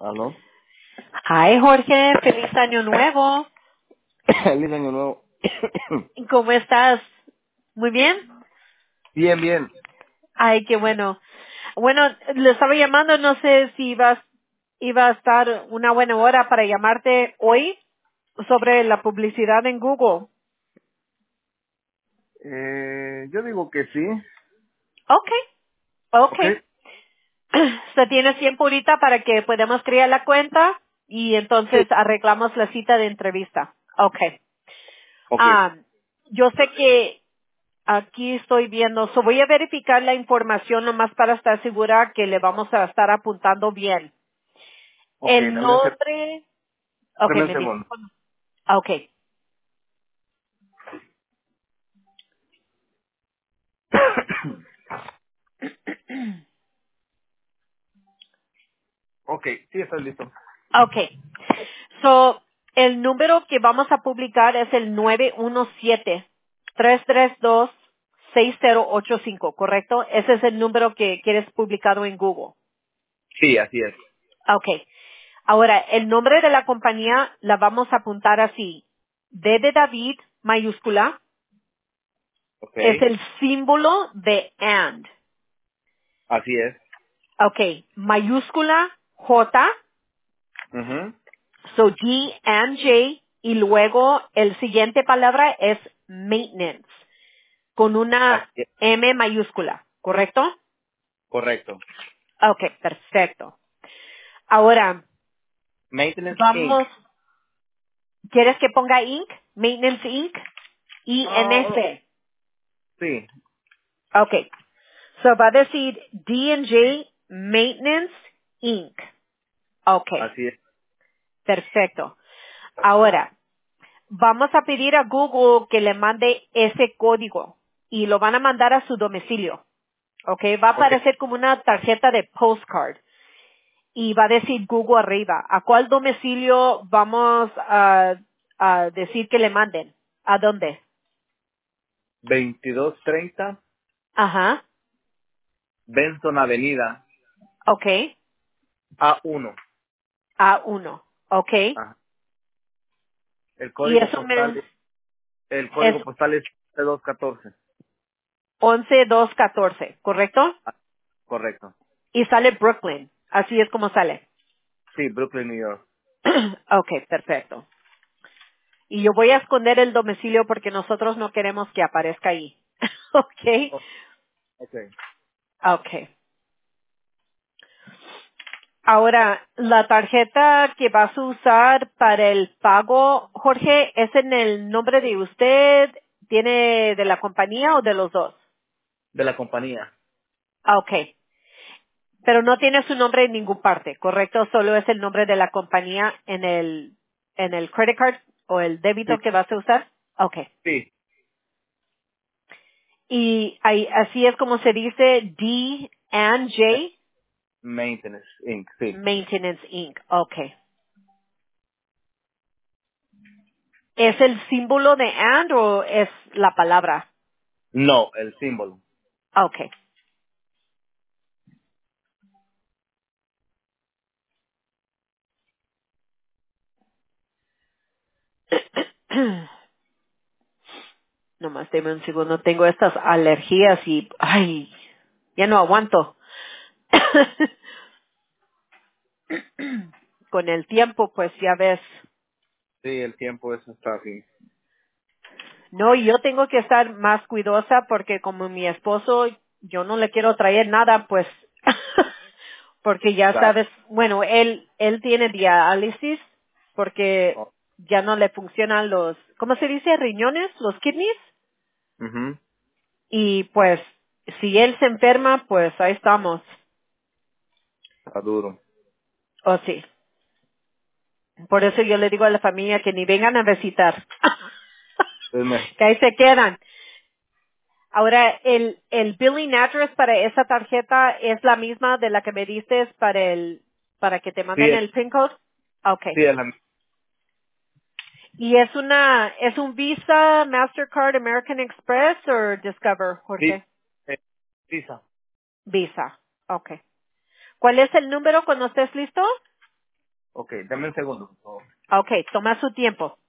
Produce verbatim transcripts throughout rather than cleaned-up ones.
¿Aló? Hi, Jorge. Feliz año nuevo. Feliz año nuevo. ¿Cómo estás? ¿Muy bien? Bien, bien. Ay, qué bueno. Bueno, le estaba llamando, no sé si ibas, iba a estar una buena hora para llamarte hoy sobre la publicidad en Google. Eh, yo digo que sí. Okay, Ok. okay. ¿Se tiene tiempo ahorita para que podamos crear la cuenta y Sí. entonces arreglamos la cita de entrevista? Okay. Ok. Ah, yo sé que aquí estoy viendo, so voy a verificar la información nomás para estar segura que le vamos a estar apuntando bien. Ok, El dame un, seg- nombre, ok, dame un me dices segundo. cuando. Ok, Ok, sí, estoy listo. ok. So, el número que vamos a publicar es el nueve uno siete, tres tres dos, seis cero ocho cinco, ¿correcto? Ese es el número que quieres publicado en Google. Sí, así es. Ok. Ahora, el nombre de la compañía la vamos a apuntar así. D de David, mayúscula, Ok. es el símbolo de and. Así es. Ok, mayúscula J, Mhm. so G and J, y luego el siguiente palabra es maintenance, con una Así es. M mayúscula, ¿correcto? Correcto. Ok, perfecto. Ahora, Maintenance Inc. vamos, ¿quieres que ponga Inc? Maintenance Inc. Ah, I N C. sí, Ok, so va a decir D and J Maintenance Inc. Ok, así es. perfecto. Ahora, vamos a pedir a Google que le mande ese código y lo van a mandar a su domicilio. ¿Ok? Va a Ok. aparecer como una tarjeta de postcard y va a decir Google arriba. ¿A cuál domicilio vamos a, a decir que le manden? ¿A dónde? veintidós treinta Ajá. Benson Avenida Ok. A uno. A uno. Ok. Ajá. El Y código eso postal, me, el es código postal es doscientos catorce. once dos catorce, ¿correcto? Ah, correcto. Y sale Brooklyn. Así es como sale. Sí, Brooklyn, New York. Ok, perfecto. Y yo voy a esconder el domicilio porque nosotros no queremos que aparezca ahí. Ok. Oh, ok. Ok. Ahora, la tarjeta que vas a usar para el pago, Jorge, ¿es en el nombre de usted? ¿Tiene de la compañía o de los dos? De la compañía. Ah, ok. Pero no tiene su nombre en ningún parte, ¿correcto? Solo es el nombre de la compañía en el, en el credit card o el Sí, débito que vas a usar. Ok. sí. Y ahí, así es como se dice D and Eh, J Maintenance Inc. Sí. Maintenance Inc. Okay. ¿Es el símbolo de and o es la palabra? No, el símbolo. Okay. Nomás deme un segundo. Tengo estas alergias y, ay, ya no aguanto. Con el tiempo, pues ya ves. Sí, el tiempo eso está así. No, y yo tengo que estar más cuidadosa porque como mi esposo, yo no le quiero traer nada, pues, porque ya Exacto. sabes, bueno, él, él tiene diálisis porque Oh, ya no le funcionan los, ¿cómo se dice? Riñones, los kidneys. ujú. Y pues, si él se enferma, pues ahí estamos. Está duro. Oh, sí. Por eso yo le digo a la familia que ni vengan a visitar. Es me- Que ahí se quedan. Ahora, el, el billing address para esa tarjeta es la misma de la que me diste para el, para que te sí, manden es, el PIN code. Okay. sí, es la ¿Y es una, es un Visa, Mastercard, American Express o Discover, sí, Jorge? eh, Visa. Visa. Okay. ¿Cuál es el número cuando estés listo? Ok, dame un segundo, por favor. Ok, toma su tiempo.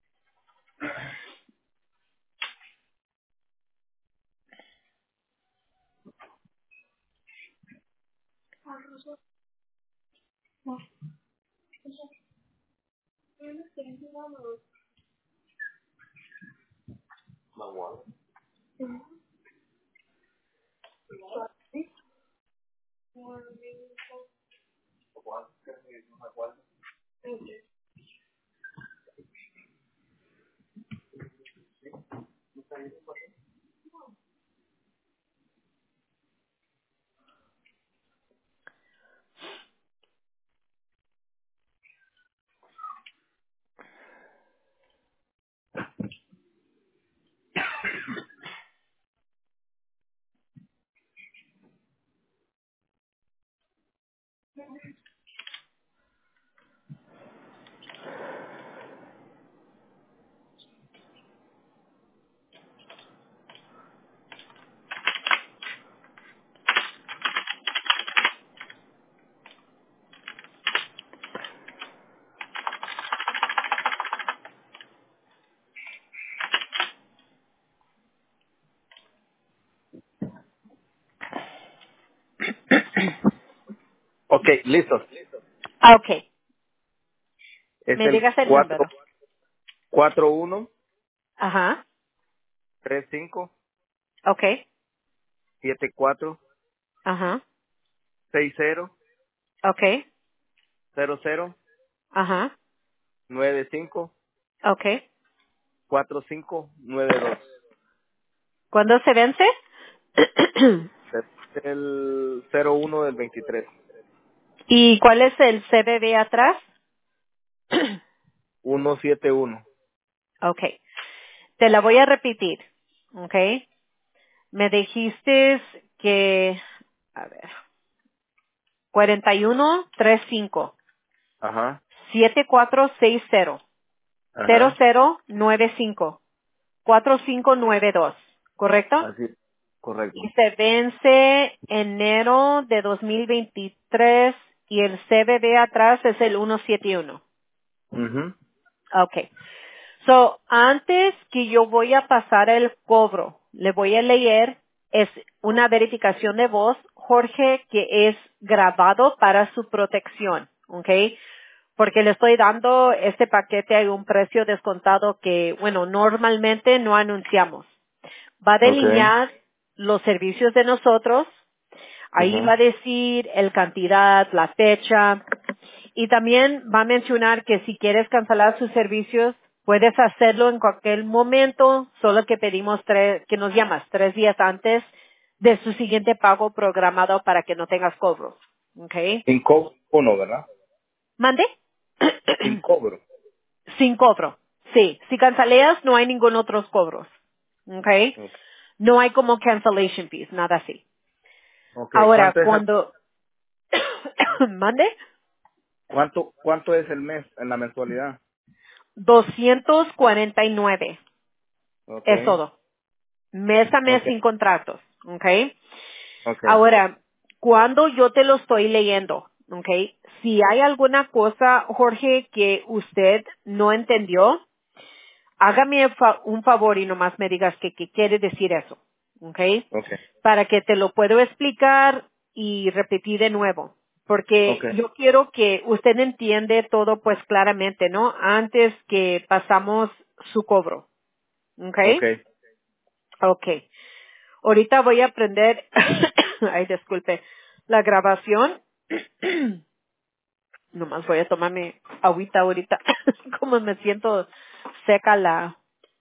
Ok, listo. Ah, ok, Es me el digas el cuatro número. cuatro uno Ajá, tres cinco ok, siete cuatro ajá, seis cero ok, cero cero ajá, nueve cinco ok. cuatro cinco nueve dos. ¿Cuándo se vence? Es el cero uno del veintitrés. ¿Y cuál es el C V V atrás? ciento setenta y uno. Ok, te la voy a repetir. Ok, me dijiste que, a ver, cuarenta y uno treinta y cinco Ajá, siete cuatro seis cero cero ajá. cero nueve cinco cuatro cinco nueve dos, ¿correcto? Así, Y correcto. se vence enero de dos mil veintitrés y el C V V atrás es el ciento setenta y uno. Mhm. Okay. So, antes que yo voy a pasar el cobro, le voy a leer, es una verificación de voz, Jorge, que es grabado para su protección, ¿ok? Porque le estoy dando este paquete a un precio descontado que, bueno, normalmente no anunciamos. Va a Okay. delinear los servicios de nosotros, ahí va Mhm. a decir el cantidad, la fecha, y también va a mencionar que si quieres cancelar sus servicios, puedes hacerlo en cualquier momento, solo que pedimos tres, que nos llamas tres días antes de su siguiente pago programado para que no tengas cobros. ¿Ok? Sin cobro uno, ¿verdad? ¿Mande? Sin cobro. Sin cobro. Sí. Si canceleas, no hay ningún otros cobros. ¿Ok? Okay. No hay como cancellation fees, nada así. Okay. Ahora, ¿Cuánto es al- cuando, ¿mande? cuánto cuánto es el mes en la mensualidad? doscientos cuarenta y nueve. Es Okay. todo. Mes a mes Okay. sin contratos, ¿ok? Okay. Ahora, cuando yo te lo estoy leyendo, ¿ok? Si hay alguna cosa, Jorge, que usted no entendió, hágame fa- un favor y nomás me digas que, qué quiere decir eso, ¿ok? Okay. Para que te lo puedo explicar y repetir de nuevo. Porque Okay. yo quiero que usted entiende todo pues claramente, ¿no? Antes que pasamos su cobro, ¿ok? Okay. Ok. Ahorita voy a aprender, ay, disculpe, la grabación. Nomás voy a tomar mi agüita ahorita, como me siento seca la,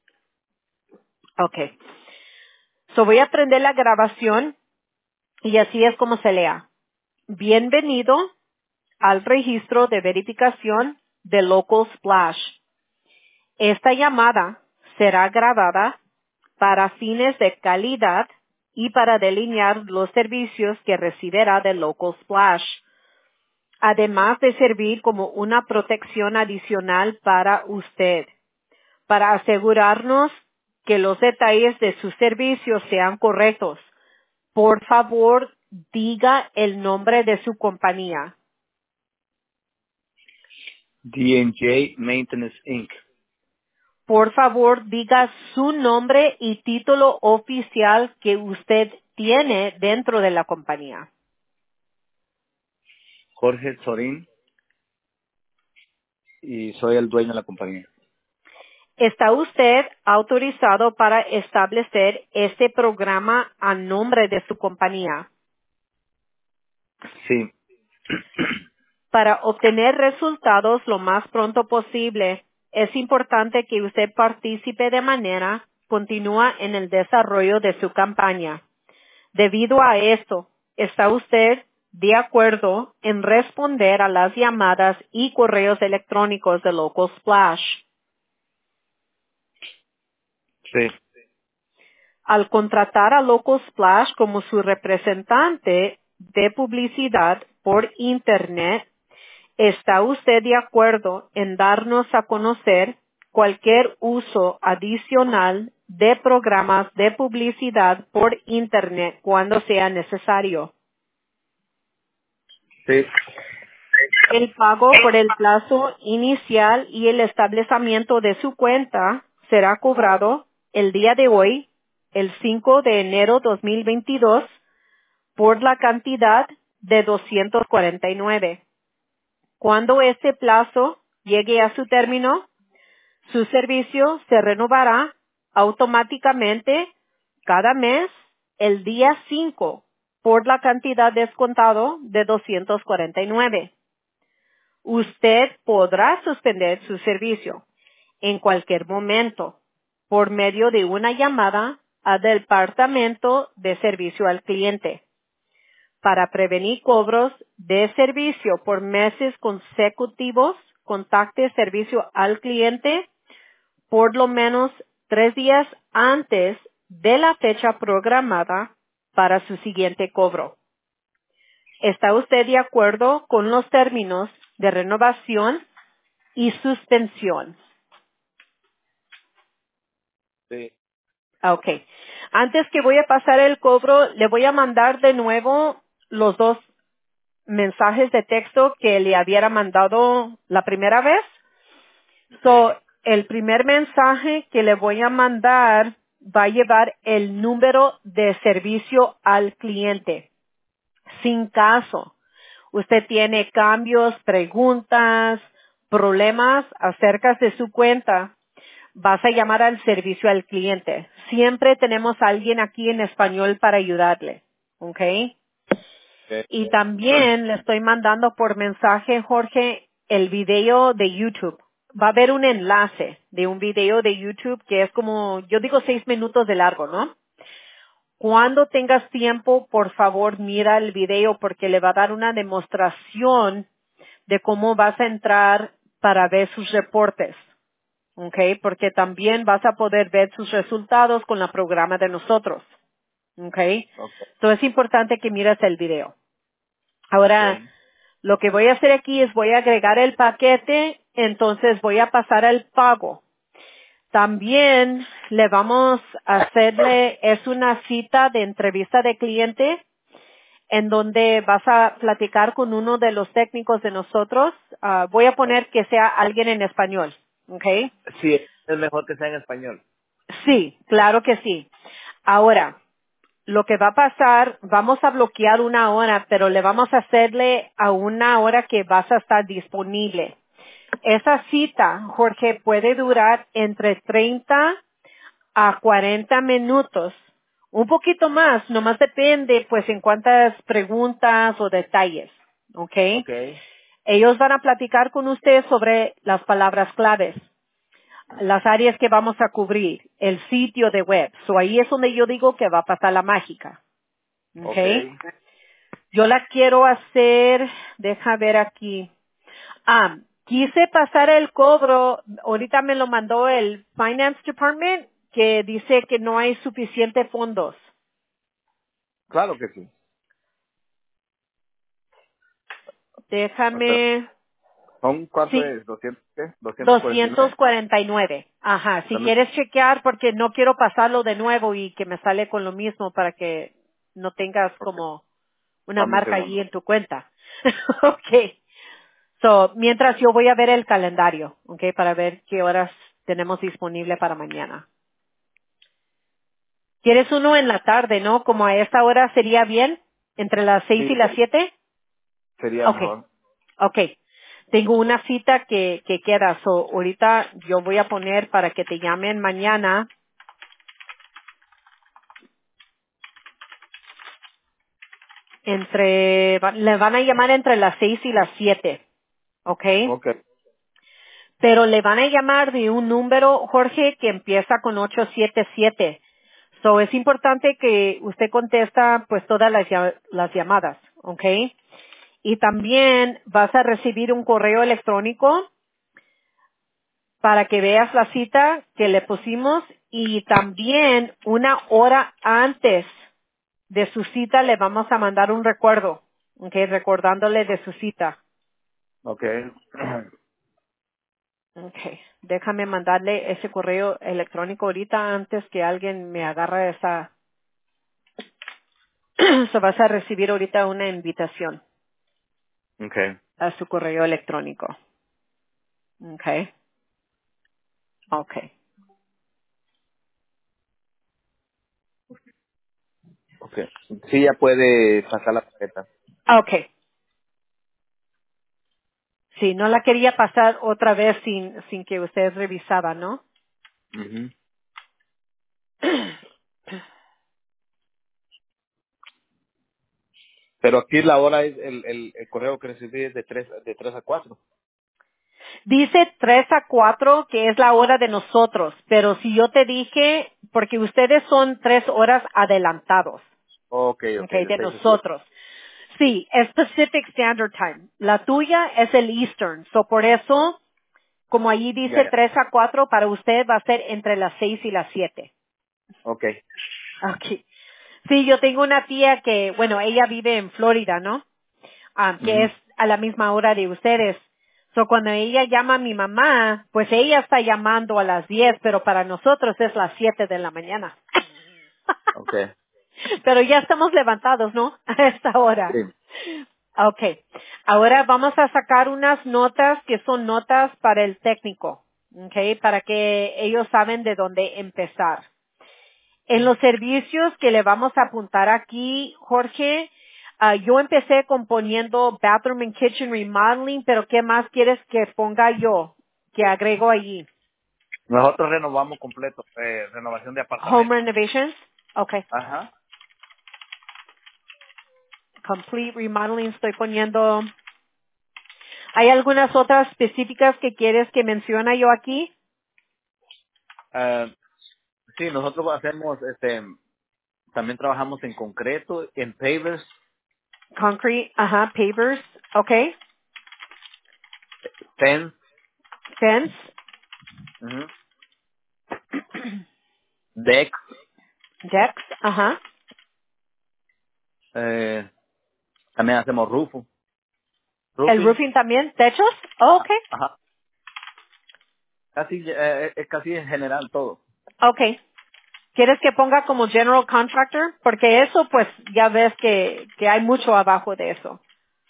okay. So voy a aprender la grabación y así es como se lea. Bienvenido al registro de verificación de Local Splash. Esta llamada será grabada para fines de calidad y para delinear los servicios que recibirá de Local Splash, además de servir como una protección adicional para usted, para asegurarnos que los detalles de sus servicios sean correctos. Por favor, diga el nombre de su compañía. D and J Maintenance incorporated. Por favor, diga su nombre y título oficial que usted tiene dentro de la compañía. Jorge Sorín, y soy el dueño de la compañía. ¿Está usted autorizado para establecer este programa a nombre de su compañía? Sí, Para obtener resultados lo más pronto posible, es importante que usted participe de manera continua en el desarrollo de su campaña. Debido a esto, ¿está usted de acuerdo en responder a las llamadas y correos electrónicos de Local Splash? sí, Al contratar a Local Splash como su representante de publicidad por Internet, ¿está usted de acuerdo en darnos a conocer cualquier uso adicional de programas de publicidad por Internet cuando sea necesario? sí, El pago por el plazo inicial y el establecimiento de su cuenta será cobrado el día de hoy, el cinco de enero dos mil veintidós, por la cantidad de doscientos cuarenta y nueve. Cuando este plazo llegue a su término, su servicio se renovará automáticamente cada mes el día cinco por la cantidad descontado de doscientos cuarenta y nueve. Usted podrá suspender su servicio en cualquier momento por medio de una llamada al Departamento de Servicio al Cliente. Para prevenir cobros de servicio por meses consecutivos, contacte Servicio al Cliente por lo menos tres días antes de la fecha programada para su siguiente cobro. ¿Está usted de acuerdo con los términos de renovación y suspensión? sí. Ok. Antes que voy a pasar el cobro, le voy a mandar de nuevo los dos mensajes de texto que le hubiera mandado la primera vez. Okay. So, el primer mensaje que le voy a mandar va a llevar el número de servicio al cliente. Sin caso, usted tiene cambios, preguntas, problemas acerca de su cuenta, vas a llamar al servicio al cliente. Siempre tenemos a alguien aquí en español para ayudarle. ¿Ok? Okay. Y también le estoy mandando por mensaje, Jorge, el video de YouTube. Va a haber un enlace de un video de YouTube que es como, yo digo seis minutos de largo, ¿no? Cuando tengas tiempo, por favor, mira el video porque le va a dar una demostración de cómo vas a entrar para ver sus reportes. ¿Ok? Porque también vas a poder ver sus resultados con el programa de nosotros. ¿Ok? Okay. Entonces es importante que mires el video. Ahora, Okay. lo que voy a hacer aquí es voy a agregar el paquete, entonces voy a pasar al pago. También le vamos a hacerle, es una cita de entrevista de cliente en donde vas a platicar con uno de los técnicos de nosotros. Ah, voy a poner que sea alguien en español, ¿ok? Sí, es mejor que sea en español. Sí, claro que sí. Ahora, lo que va a pasar, vamos a bloquear una hora, pero le vamos a hacerle a una hora que vas a estar disponible. Esa cita, Jorge, puede durar entre treinta a cuarenta minutos. Un poquito más, nomás depende pues en cuántas preguntas o detalles, ¿ok? Okay. Ellos van a platicar con usted sobre las palabras claves, las áreas que vamos a cubrir, el sitio de web. So ahí es donde yo digo que va a pasar la mágica, ¿ok? Okay. Yo la quiero hacer, deja ver aquí. Ah, quise pasar el cobro, ahorita me lo mandó el Finance Department, que dice que no hay suficiente fondos. Claro que sí. O sea, Déjame, ¿son cuánto sí, es? ¿doscientos qué? doscientos cuarenta y doscientos nueve. cuarenta y nueve. Ajá, si Dame- quieres chequear, porque no quiero pasarlo de nuevo y que me sale con lo mismo para que no tengas Okay. como una Dame un marca allí segundo. en tu cuenta. Ok. So, mientras yo voy a ver el calendario, ¿ok? Para ver qué horas tenemos disponible para mañana. ¿Quieres uno en la tarde, no? Como a esta hora sería bien, entre las seis Sí, y las siete. sería Ok, mejor. ok. Tengo una cita que, que queda, so ahorita yo voy a poner para que te llamen mañana entre, va- le van a llamar entre las seis y las siete, ok. Ok. Pero le van a llamar de un número, Jorge, que empieza con ocho siete siete. So es importante que usted contesta pues todas las, lla- las llamadas, ok. Y también vas a recibir un correo electrónico para que veas la cita que le pusimos y también una hora antes de su cita le vamos a mandar un recuerdo, ¿ok? Recordándole de su cita. Ok. Ok, déjame mandarle ese correo electrónico ahorita antes que alguien me agarre esa. So vas a recibir ahorita una invitación Ok. a su correo electrónico. Ok, ok. Ok. Sí, ya puede pasar la tarjeta. Ok, sí, no la quería pasar otra vez sin, sin que usted revisaba, ¿no? Ujú. Pero aquí la hora es el, el, el correo que recibí es de tres de tres a cuatro. Dice tres a cuatro que es la hora de nosotros, pero si yo te dije, porque ustedes son tres horas adelantados, Ok, ok, okay, de de seis a siete. nosotros. Sí, es Pacific Standard Time. La tuya es el Eastern, so por eso, como allí Ya, dice ya. tres a cuatro, para usted va a ser entre las seis y las siete. Ok. Okay. Sí, yo tengo una tía que, bueno, ella vive en Florida, ¿no? Ah, que Ujú. es a la misma hora de ustedes. So, cuando ella llama a mi mamá, pues ella está llamando a las diez, pero para nosotros es las siete de la mañana. Ok. Pero ya estamos levantados, ¿no? A esta hora. Sí. Okay. Ahora vamos a sacar unas notas que son notas para el técnico. Okay, para que ellos saben de dónde empezar. En los servicios que le vamos a apuntar aquí, Jorge, ah, yo empecé componiendo bathroom and kitchen remodeling, pero ¿qué más quieres que ponga yo? Que agrego allí. Nosotros renovamos completo, eh, renovación de Home apartamentos. renovations. Okay. Ajá. Complete remodeling estoy poniendo. ¿Hay algunas otras específicas que quieres que mencione yo aquí? Ah, sí, nosotros hacemos, este, también trabajamos en concreto, en pavers, Concrete, ajá, pavers, okay. fence, Fence, ujú, deck, decks, ajá. eh, también hacemos rufo, El roofing, roofing también, techos, oh, ah, okay. ajá, casi, eh, es casi en general todo. Okay. ¿Quieres que ponga como general contractor? Porque eso, pues, ya ves que, que hay mucho abajo de eso.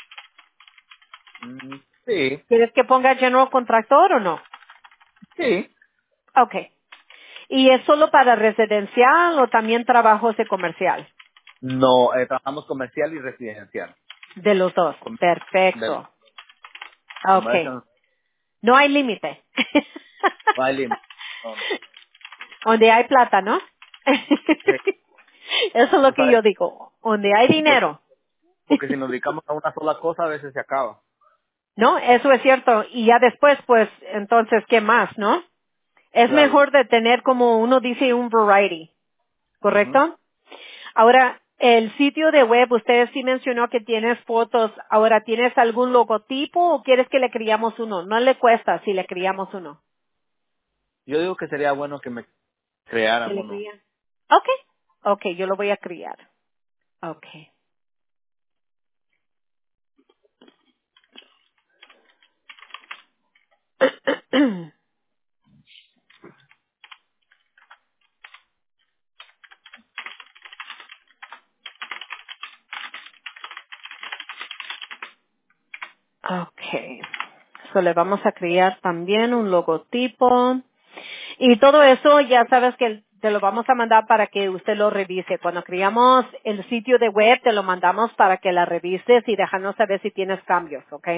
Mm, sí, ¿Quieres que ponga general contractor o no? sí. Okay. ¿Y es solo para residencial o también trabajos de comercial? No, eh, trabajamos comercial y residencial. De los dos. Com- del Perfecto. Okay. commercial No hay límite. no hay límite. No, no. Donde hay plata, ¿no? Sí, Eso es lo tú que sabes, yo digo. Donde hay por- dinero. porque si nos dedicamos a una sola cosa a veces se acaba. ¿No? Eso es cierto. Y ya después, pues, entonces, ¿qué más, no? Es Claro. mejor de tener, como uno dice, un variety, Ujú. ¿correcto? Ahora, el sitio de web, usted sí mencionó que tienes fotos. Ahora, ¿tienes algún logotipo o quieres que le criamos uno? No le cuesta si le criamos uno. Yo digo que sería bueno que me ¿Que crearan le uno. crían? Ok. Ok, yo lo voy a criar. Ok. ok. Okay. So le vamos a crear también un logotipo. Y todo eso ya sabes que te lo vamos a mandar para que usted lo revise. Cuando creamos el sitio de web, te lo mandamos para que la revises y déjanos saber si tienes cambios, ¿ok?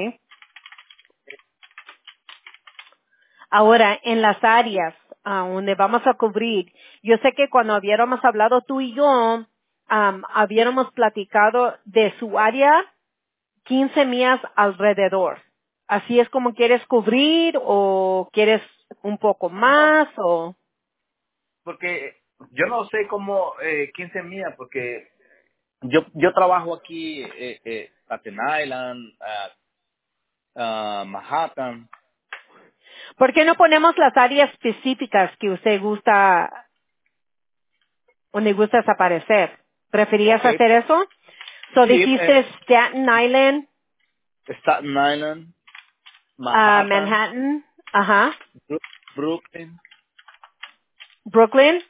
Ahora, en las áreas ah, donde vamos a cubrir, yo sé que cuando habíamos hablado tú y yo, am, habíamos platicado de su área quince millas alrededor. ¿Así es como quieres cubrir o quieres un poco No, más o? porque yo no sé cómo eh, quince millas, porque yo yo trabajo aquí eh, eh, Staten Island, ah, ah, Manhattan. ¿Por qué no ponemos las áreas específicas que usted gusta, donde gusta desaparecer? ¿Preferías Ok, hacer eso? So sí, eh, dijiste Staten Island, Staten Island, ah, Manhattan, Manhattan, ajá, Bru- Brooklyn, Brooklyn,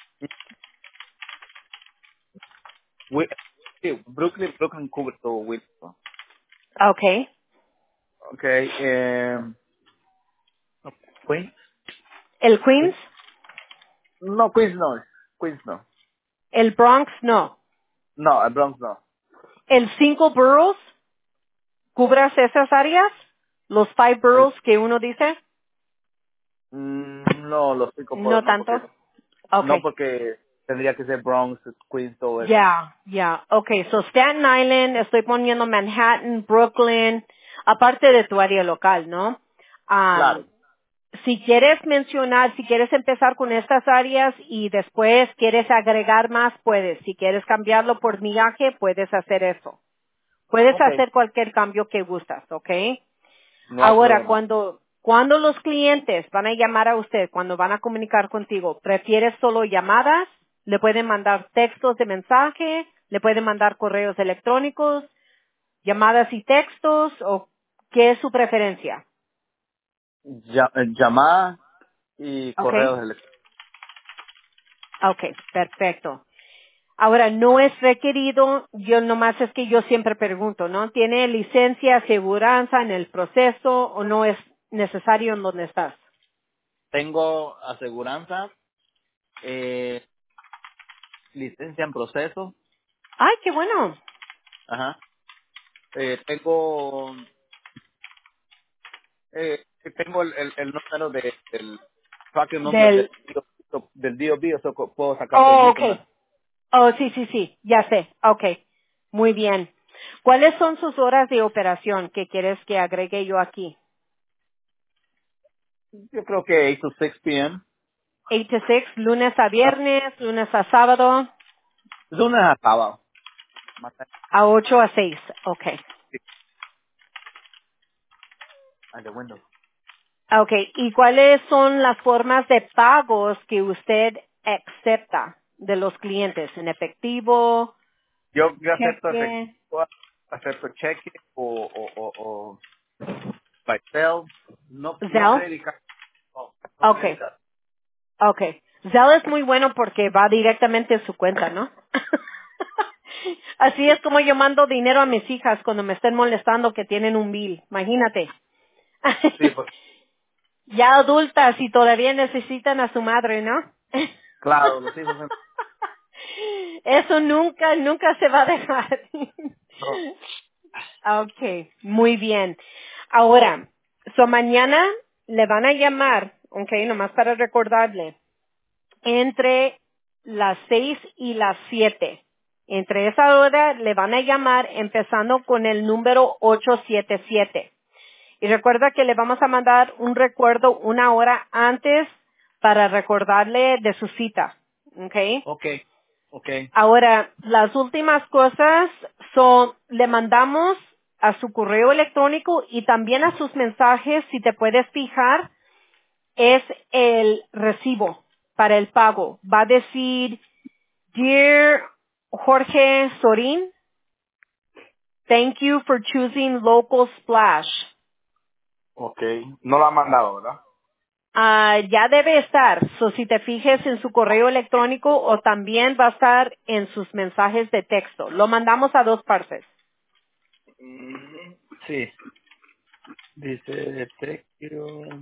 Wi- sí, Brooklyn, Brooklyn cubre todo Wilson. okay. Okay, eh, Queens, El Queens, Queens, no, Queens no, Queens no, el Bronx, no. no, el Bronx no. El cinco boroughs, ¿cubras esas áreas? Los five El, boroughs que uno dice, mm, no, los cinco no pueblos, no, tanto. porque no Okay. porque tendría que ser Bronx, Queens, todo eso. Ya, ya. Okay, so Staten Island, estoy poniendo Manhattan, Brooklyn, aparte de tu área local, ¿no? Claro. Am, si quieres mencionar, si quieres empezar con estas áreas y después quieres agregar más, puedes. Si quieres cambiarlo por millaje, puedes hacer eso. Puedes Okay, hacer cualquier cambio que gustas, ¿ok? no hay Ahora, problema. cuando, cuando los clientes van a llamar a usted, cuando van a comunicar contigo, ¿prefieres solo llamadas? ¿Le pueden mandar textos de mensaje? ¿Le pueden mandar correos electrónicos? ¿Llamadas y textos? ¿O qué es su preferencia? Ya, eh, llamada y ¿Ok? correos electrónicos. Ok, perfecto. Ahora, no es requerido, yo nomás es que yo siempre pregunto, ¿no? ¿Tiene licencia, aseguranza en el proceso o no es necesario en donde estás? Tengo aseguranza, eh, licencia en proceso, Ay, qué bueno. ajá. Eh, tengo, eh, tengo el, el, el número de, del tracking number del, Del, del D O B, o sea, co- puedo sacar oh, permiso. ok. ¿No? Oh, sí, sí, sí, ya sé. Ok, muy bien. ¿Cuáles son sus horas de operación que quieres que agregue yo aquí? Yo creo que ocho to six p m. Eight to six, lunes a Ah, viernes, lunes a sábado, lunes a sábado. Más tarde, a ocho a seis. Ok. sí, al de Windows. Ok, ¿y cuáles son las formas de pagos que usted acepta de los clientes? ¿En efectivo, Yo, yo acepto cheque, efectivo, acepto cheque o, o, o, o by cell. No, no Zelle? credit card. No, no Ok, credit card. ok. Zelle es muy bueno porque va directamente a su cuenta, ¿no? Así es como yo mando dinero a mis hijas cuando me estén molestando que tienen un bill. Imagínate. Sí, pues, Ya adultas y todavía necesitan a su madre, ¿no? claro, los hijos en- Eso nunca, nunca se va a dejar. no. Okay, muy bien. Ahora, so mañana le van a llamar, okay, nomás para recordarle, entre las seis y las siete. Entre esa hora le van a llamar empezando con el número ocho siete siete. Y recuerda que le vamos a mandar un recuerdo una hora antes para recordarle de su cita. ¿Ok? Ok, ok. Ahora, las últimas cosas son, le mandamos a su correo electrónico y también a sus mensajes, si te puedes fijar, es el recibo para el pago. Va a decir, Dear Jorge Sorín, thank you for choosing Local Splash. Ok. No lo ha mandado, ¿verdad? Ah, ya debe estar. So, si te fijes en su correo electrónico o también va a estar en sus mensajes de texto. Lo mandamos a dos partes. Mm, sí. Dice, thank you.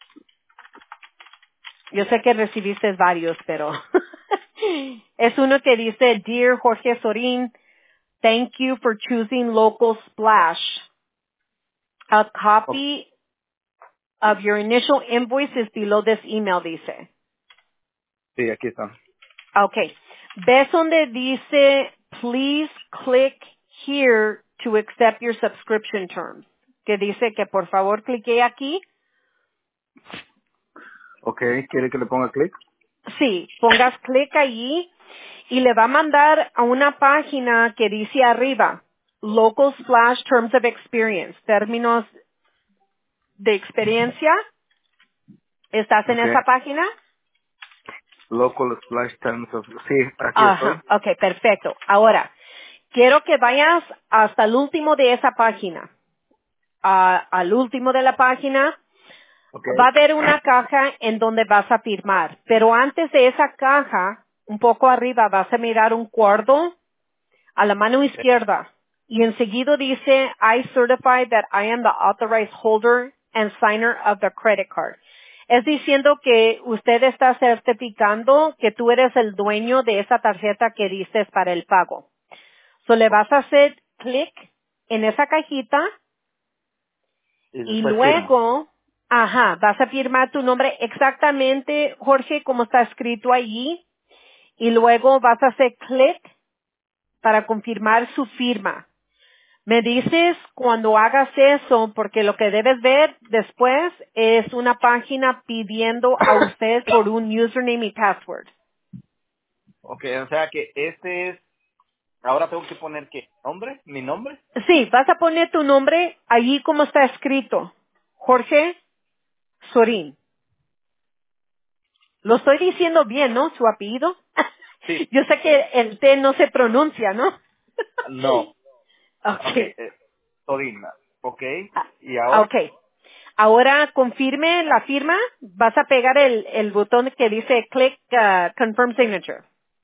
Yo sé que recibiste varios, pero es uno que dice, Dear Jorge Sorin, thank you for choosing Local Splash. A Oh, copy of your initial invoice is below this email, dice. sí, aquí está. Okay. ¿Ves donde dice, please click here to accept your subscription terms? Que dice que por favor clique aquí. Ok, ¿quiere que le ponga clic? Sí, pongas clic allí y le va a mandar a una página que dice arriba, Local Splash Terms of Experience, términos de experiencia. ¿Estás en Ok. esa página? Local Splash Terms of... Sí, aquí estoy. Ajá, okay, perfecto. Ahora, quiero que vayas hasta el último de esa página. Ah, al último de la página Ok. va a haber una caja en donde vas a firmar, pero antes de esa caja, un poco arriba vas a mirar un cuadro a la mano izquierda y enseguida dice, I certify that I am the authorized holder and signer of the credit card. Es diciendo que usted está certificando que tú eres el dueño de esa tarjeta que dices para el pago. So le vas a hacer clic en esa cajita Y y después firma. luego, ajá, vas a firmar tu nombre exactamente, Jorge, como está escrito allí, y luego vas a hacer clic para confirmar su firma. Me dices cuando hagas eso, porque lo que debes ver después es una página pidiendo a usted por un username y password. Ok, o sea que este es... Ahora tengo que poner, ¿qué? ¿Nombre? ¿Mi nombre? Sí, vas a poner tu nombre allí como está escrito. Jorge Sorín. Lo estoy diciendo bien, ¿no? Su apellido. Sí. Yo sé que el T no se pronuncia, ¿no? No. Ok, Okay. eh, Torina. Ok. ¿Y Ah, ahora? ok. Ahora confirme la firma. Vas a pegar el, el botón que dice click uh, confirm signature.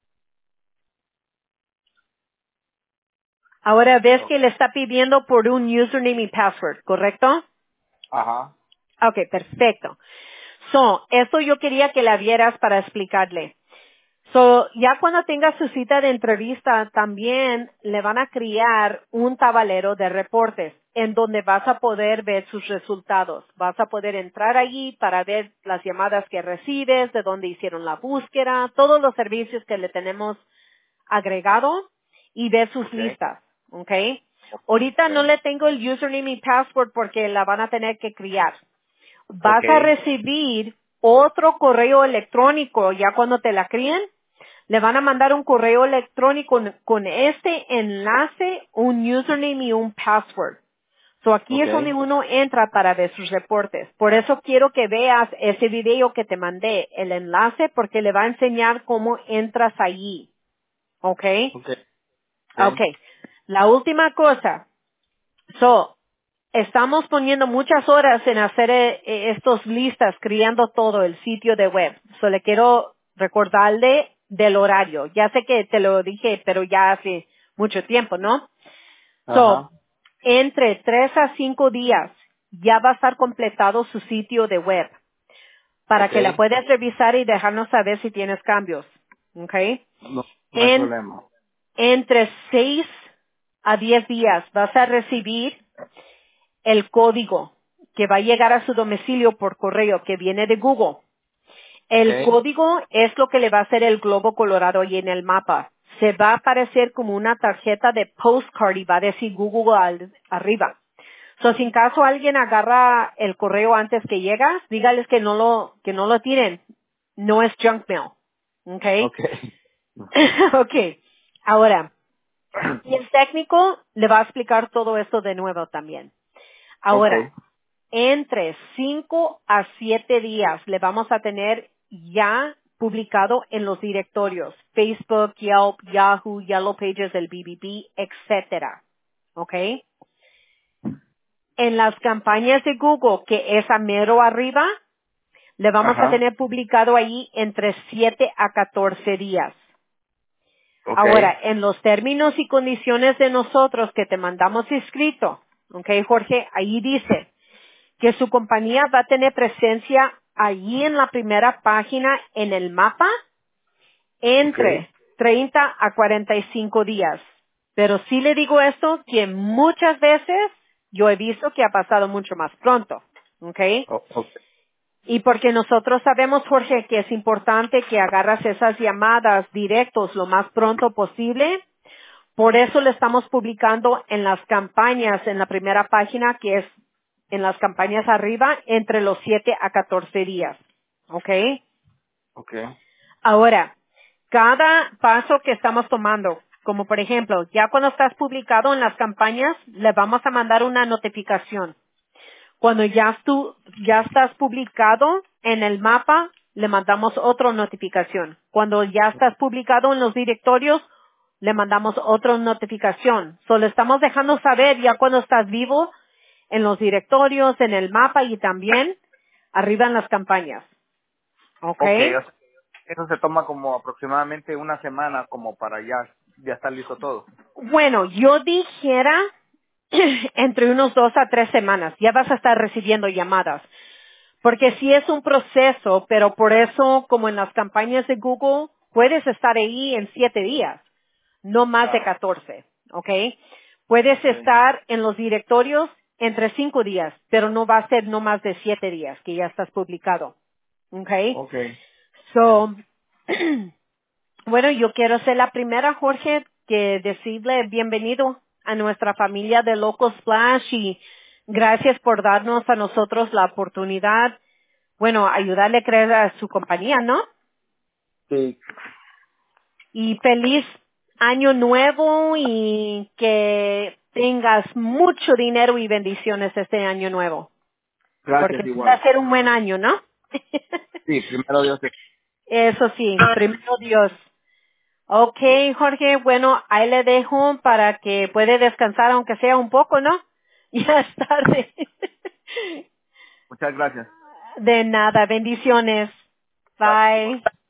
Ahora ves Oh, que le está pidiendo por un username y password, ¿correcto? ajá. Ok, perfecto. So, esto yo quería que la vieras para explicarle. So, ya cuando tenga su cita de entrevista, también le van a crear un tablero de reportes en donde vas a poder ver sus resultados. Vas a poder entrar allí para ver las llamadas que recibes, de dónde hicieron la búsqueda, todos los servicios que le tenemos agregado y ver sus Ok. listas, ¿ok? Ok. Ahorita no le tengo el username y password porque la van a tener que crear. Ok. Vas a recibir otro correo electrónico ya cuando te la críen. Le van a mandar un correo electrónico con, con este enlace, un username y un password. So aquí Ok. es donde uno entra para ver sus reportes. Por eso quiero que veas ese video que te mandé, el enlace, porque le va a enseñar cómo entras allí. ¿Ok? Ok. Ok. Ok. La última cosa. So, estamos poniendo muchas horas en hacer eh, eh, estos listas, creando todo el sitio de web. So, le quiero recordarle del horario. Ya sé que te lo dije, pero ya hace mucho tiempo, ¿no? So, Ajá. entre tres a cinco días ya va a estar completado su sitio de web para Ok. que la puedas revisar y dejarnos saber si tienes cambios. ¿Ok? No, no hay En, problema. entre seis a diez días vas a recibir el código que va a llegar a su domicilio por correo que viene de Google. Ok. El código es lo que le va a hacer el globo colorado ahí en el mapa. Se va a aparecer como una tarjeta de postcard y va a decir Google al- arriba. So, si en caso alguien agarra el correo antes que llega, dígales que no lo, que no lo tiren. No es junk mail. ¿Ok? Ok. ok. Ahora, y el técnico le va a explicar todo esto de nuevo también. Ok. Ahora, entre cinco a siete días le vamos a tener ya publicado en los directorios Facebook, Yelp, Yahoo, Yellow Pages del B B B, etcétera. ¿Ok? En las campañas de Google, que es a mero arriba, le vamos a Ajá. tener publicado ahí entre siete a catorce días. Ok. Ahora, en los términos y condiciones de nosotros que te mandamos escrito, ¿ok, Jorge? Ahí dice, que su compañía va a tener presencia allí en la primera página en el mapa Okay. entre treinta a cuarenta y cinco días. Pero sí le digo esto, que muchas veces yo he visto que ha pasado mucho más pronto. ¿Ok? O- okay. Y porque nosotros sabemos, Jorge, que es importante que agarras esas llamadas directos lo más pronto posible. Por eso le estamos publicando en las campañas, en la primera página, que es en las campañas arriba, entre los siete a catorce días. ¿Ok? Okay. Ahora, cada paso que estamos tomando, como por ejemplo, ya cuando estás publicado en las campañas, le vamos a mandar una notificación. Cuando ya, tú, ya estás publicado en el mapa, le mandamos otra notificación. Cuando ya estás publicado en los directorios, le mandamos otra notificación. Solo estamos dejando saber ya cuando estás vivo en los directorios, en el mapa y también arriba en las campañas. ¿Ok? Okay, o sea, eso se toma como aproximadamente una semana como para ya, ya estar listo todo. Bueno, yo dijera entre unos dos a tres semanas. Ya vas a estar recibiendo llamadas. Porque sí es un proceso, pero por eso, como en las campañas de Google, puedes estar ahí en siete días, no más de catorce, ¿ok? Puedes Okay. estar en los directorios entre cinco días, pero no va a ser no más de siete días que ya estás publicado, ¿ok? Okay. So, bueno, yo quiero ser la primera, Jorge, que decirle bienvenido a nuestra familia de Local Splash y gracias por darnos a nosotros la oportunidad, bueno, ayudarle a crear a su compañía, ¿no? Sí, Y feliz año nuevo y que tengas mucho dinero y bendiciones este año nuevo. gracias Porque va igual. a ser un buen año, ¿no? Sí, primero Dios. Eso sí, primero Dios. Ok, Jorge, bueno, ahí le dejo para que puede descansar aunque sea un poco, ¿no? Ya es tarde. Muchas gracias. De nada, bendiciones. Bye.